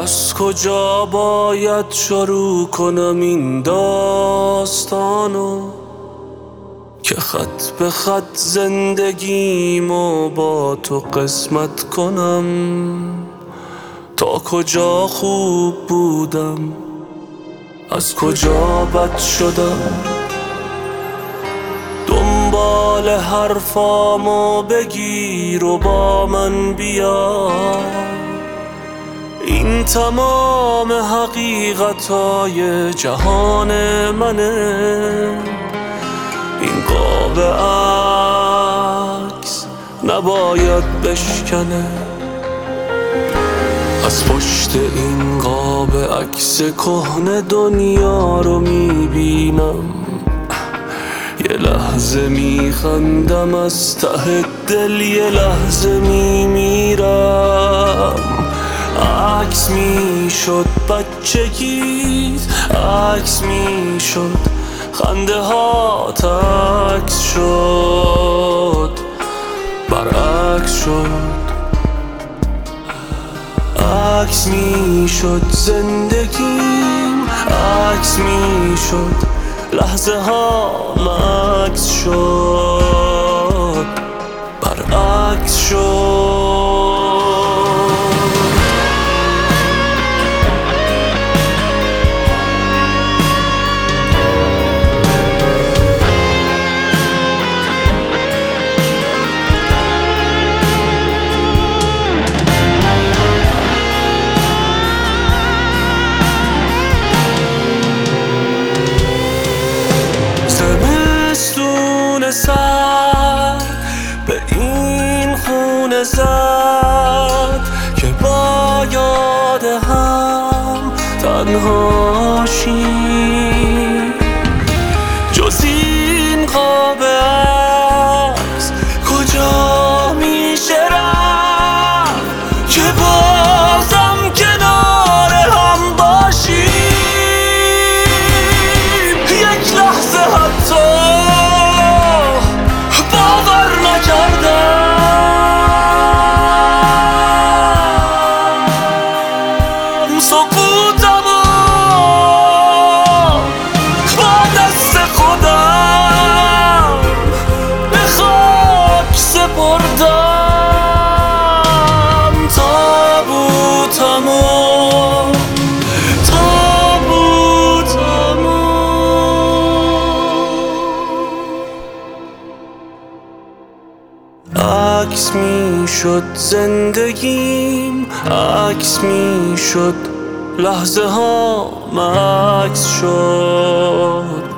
از کجا باید شروع کنم این داستانو که خط به خط زندگیمو با تو قسمت کنم؟ تا کجا خوب بودم، از کجا بد شدم؟ دنبال حرفامو بگیر و با من بیا، این تمام حقیقتای جهان منه. این قاب عکس نباید بشکنه، از پشت این قاب عکس کهنه دنیا رو میبینم. یه لحظه میخندم از ته دل، یه لحظه میمیرم. عکس میشد بچگیت، عکس میشد خنده ها، عکس شد برعکس شد. عکس میشد زندگیم، عکس میشد لحظه ها، عکس شد برعکس شد. سر به این خونه زد که با یاد هم تنها شیم. جز این قاب عکس کجا میشه رفت که بازم کنار هم باشیم؟ یک لحظه حتی سکوتمو با دست خودم به خاک سپردم. تابوتمو عکس میشد زندگیم، عکس میشد لحظه ها، عکس شد